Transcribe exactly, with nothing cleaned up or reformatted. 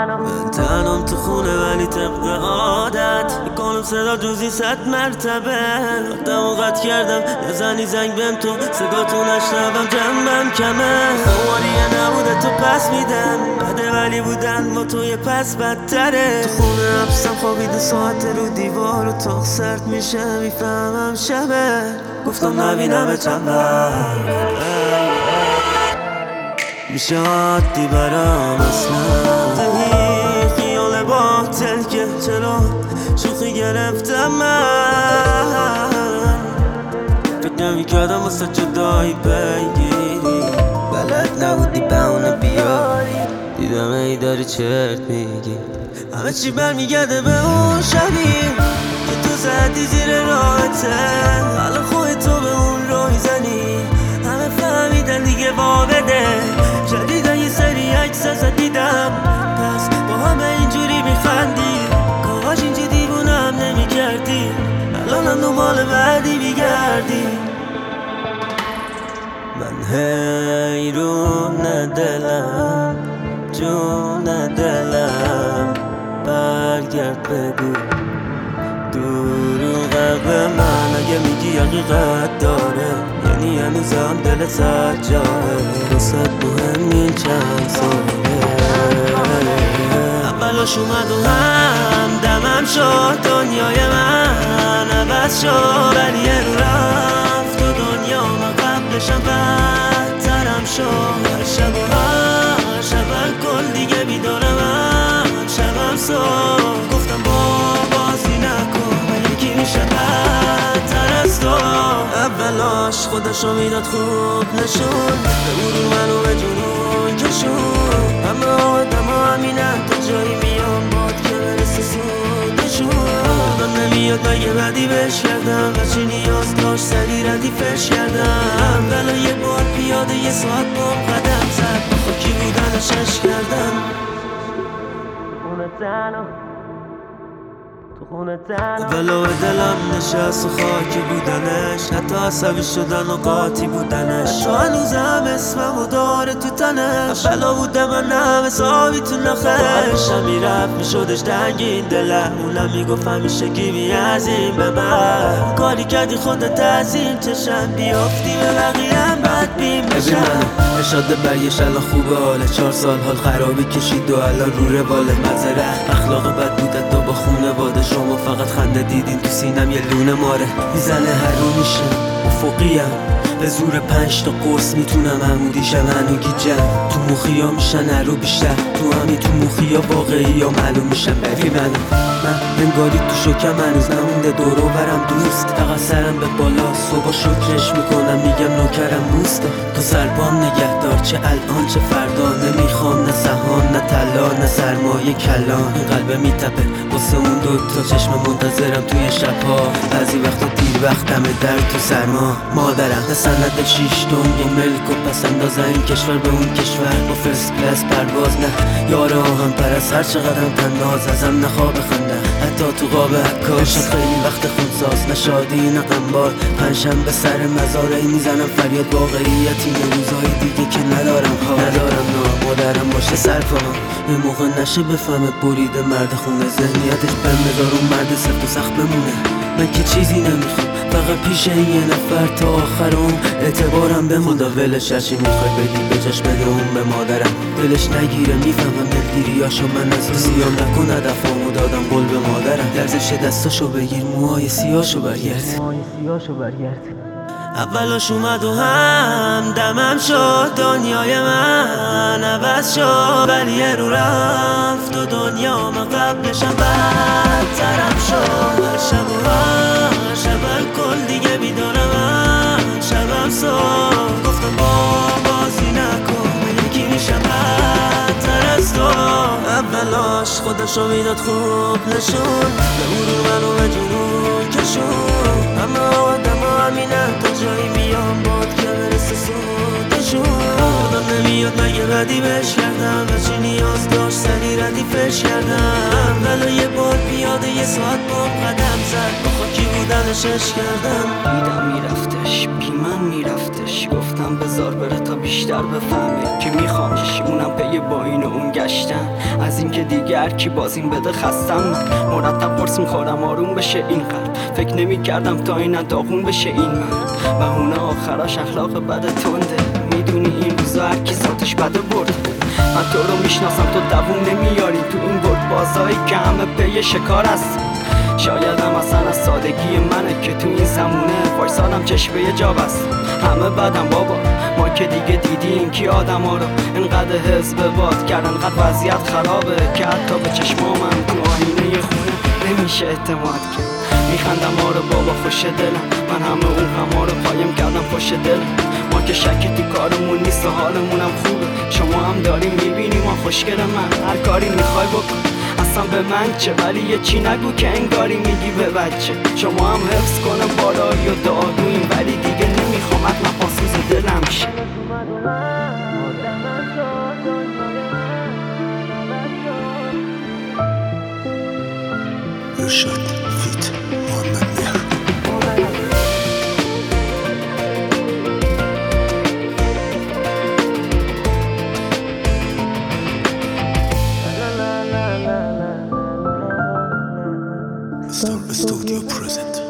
من تنم تو خونه ولی طبق عادت میکنم صدا جوزی صد مرتبه وقتم قطع کردم نزنی زنگ بهم تو صداتو نشنوم جنبم کمه خواریه نبوده تو پس میدم بده ولی بودن با توی پس بدتره تو خونه حبسم خوابیده ساعت رو دیوار و تاق سرد میشه میفهمم شبه گفتم نبینم چند بر میشه عادی برام اصلا تهی خیال باطل که چرا شوخی گرفتم من فکر نمیکردم واسه جدایی بگیری بلد نبودی بهونه بیاری دیدم ای داری چرت میگی همه چی برمیگرده به اون شبی که تو زدی زیر راحته حالا خودت تو به اون روی زنی همه فهمیدن دیگه وابده جدیدن یه سری عکس ازت دیدم پس با همه اینجوری میخندی کاش اینجا دیوونم نمیکردی الانم دنبال بعدی میگردی من حیرون دلم جون دلم برگرد بگو دروغه به من اگه میگی حقیقت داره یعنی هنوزم دلت صد جاره واسه مهم این چند ساله اولاش اومد و هم دمم شد دنیای من عوض شد ولی رو رفت و دنیا من قبلشم بدترم شد هر شب و هر شب کل دیگه بیدارم من شبم صبح گفتم با بازی نکن یکی میشه بدتر از تو اولاش خودشو میداد خوب نشون به مرور منو به جنون کشون همه آدم ها همینن تا جایی میام باد که برسه سودشون آدم نمیاد مگه بدی بهش کردم و چی نیاز داشت سری ردیفش کردم بلا یه بار پیاده یه ساعت بام قدم زد با خاکی بودنش عشق کردم خونه تنها بلا به دلم نشست و خاکی بودنش حتی عصبی شدن و قاطی بودنش حتی هنوزم اسمم و داره تو تنش بلا بودم من هم حسابی تو نخش میرفت میشدش دنگین دلم اونم میگفت همیشه گیبی از این به من کاری کردی خودت از این چشم بیافتی به بقیهم بد بیم بشم منو ارشاد برگشت الان خوبه حاله چهار سال حال خرابی کشید و الان رو رواله مزره اخلاق بد بودت تا با خونه واده شما فقط خنده دیدین تو سینم یه لونه ماره میزنه هر رو میشه افقیم به زور پنج تا قرص میتونم عمودیشم هنو گیجم تو موخیا میشن هر رو بیشتر تو همی تو موخیا واقعی یا معلوم میشن ببین منو من انگاری تو شکم هنوز نمونده دورو برم دوست فقط سرم به بالا صبح شکرش میکنم میگم نوکرم موستا تو سربام نگهدار چه الان چه فردا نمیخوام نه سهان نه طلا نه سرمایه کلان این قلبه میتپه واسه اون دو تا چشم منتظرم توی شبها بعضی وقتا دیر وقتمه در تو سرما مادرم نه سند شیش تن یه ملک و پس اندازه این کشور به اون کشور با فرست کلاس پرواز نه یاره هم پرست هر چقدرم تناز ازم نخواب خنده حتی تو قاب عکاس خیلی وقت خونساز نه شادی نه غمبار پنجشنبه سر مزاره میزنم فریاد واقعیتی یه روزای دیگه که ندارم ها ندارم نه مادرم باشه سرپام یه موقع نشه بفهمه بریده مرد خونه ذهنیتش بمدار اون مرد سفت و سخت بمونه من که چیزی نمیخوام فقط پیش یه نفر تا آخرم اعتبارم به خدا ولش هرچی میخوای بگی بجاش بده اون به مادرم دلش نگیره میفهمم دلگیریاشو من از تو سیام نکن هدفامو دادم قول به مادرم لرزش دستاشو بگیر موهای سیاهشو برگرد اولاش اومد و هم دمم شد دنیای من عوض شد ولی رو رفت و دنیا من قبلشم بدترم شد هر شب و هر شب کل دیگه بیدارم من شبم صبح گفتم با بازی نکن یکی میشم بدتر از تو اولاش خودشو میداد خوب نشون به مرور منو به جنون کشون همه آدم ها همینن تا جایی میام باد که برسه سودشون آدم نمیاد مگه بدی بهش کردم و چی نیاز داشت سری وقتی ردیفش کردم ولی یه بار پیاده یه ساعت بام قدم زد با خاکی بودنش عشق کردم. دیدم میرفتش بی من میرفتش، گفتم بذار بره تا بیشتر بفهمه که میخوامش. اونم پی با این و اون گشتن از این که دیگر کی بازیم بده خستم. من مرتب قرص میخورم آروم بشه این قلب، فکر نمیکردم تا این داغون بشه این من. و اون آخراش اخلاق بد تنده، میدونی این روزا هر کی ذاتش بده برده. من تو رو میشناسم تو دووم نمیاری تو این برد بازایی که همه پی شکار هست. شایدم اصلا از سادگی منه که تو این زمونه وایسادم چشم یه جا بست. همه بدم بابا ما که دیگه دیدیم کی آدم ها رو انقدر حزب باد کردن، انقدر وضعیت خرابه که حتی به چشمامم تو آینه خونه نمیشه اعتماد کرد. میخندم آره بابا خوش دلم، من همه اون غما رو قایم کردم پشت دلم. ما که شکی تو کارمون نیست و حالمونم خوبه، شما هم داری میبینی ما خوشگل من هر کاری میخوای بکن اصلا به من چه، ولی یه چی نگو که انگاری میگی به بچه. شما هم حفظ کنم بالایی و دارویم ولی دیگه نمیخوام حتما پاسوز دلم شه. ارشاد فیت محمد مهر. Star Studio present.